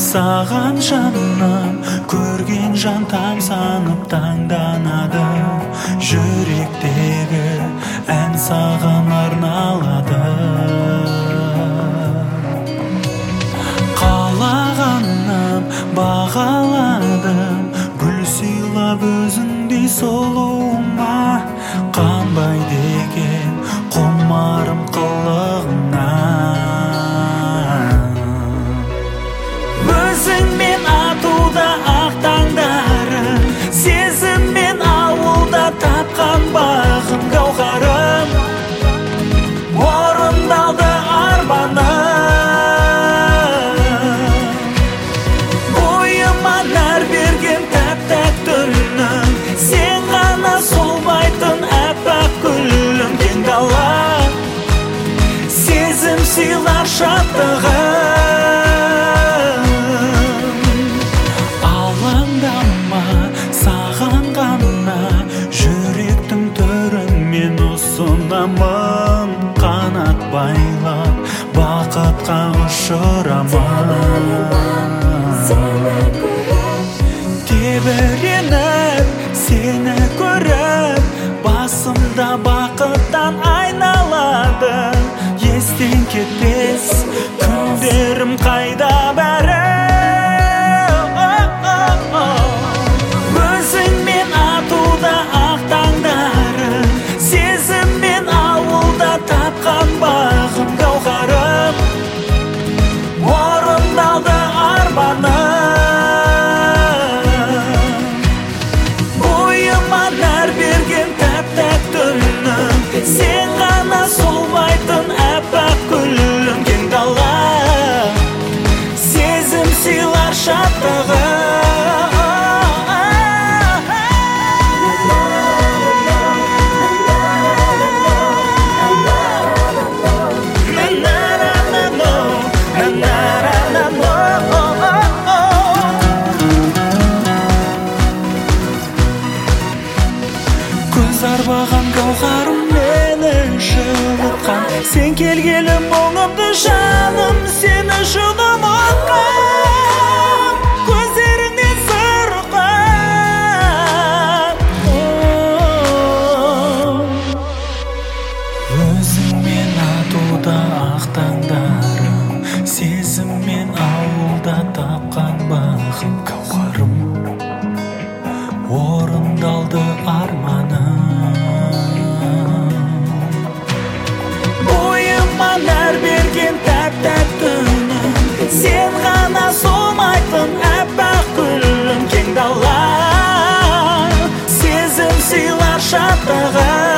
саған жаным, көрген жан тамсанып таңданады. Жүректегі ән саған арналады. Қалағаным, бағаладым, гүл сыйлап өзіңдей сұлуыма. Қанбайды екен құмарым қылығыңа. Өзіңмен атуда ақ таңдарым, сезіммен ауылда тапқан бағым, гауһарым. Орындалды арманым, бойыма нәр берген тәп-тәп түннің, сен ғана солмайтын әппақ гүлім. Кең дала сезім сыйлар шаттығым. Алаңдама, саған ғана жүректің төрін мен ұсынамын. Қанат байлап бақытқа ұшырамын. Тебіреніп сені көріп, басымда бақыттан айналады. Естен кетпес күндерім қайда бәрі. Өзіңмен атуда ақ таңдарым, сезіммен ауылда тапқан бағым, гауһарым. Орындалды арманым, бойыма нәр берген тәп-тәп түннің, сен ғана солмайтын әппақ гүлім. Кең дала сезім сыйлар шаттығым. Көз арбаған гауһарым мені жылытқан, сен келгелі мұңымды жаным, сені жұдым ұққан. Көздеріңнен сыр ұққан. Өзіңмен атуда ақ таңдарым, сезіммен ауылда тапқан бағым, гауһарым. Орындалды арманым, бойыма нәр берген тәп-тәп түннің, сен ғана солмайтын әппақ гүлім. Кең дала сезім сыйлар шаттығым.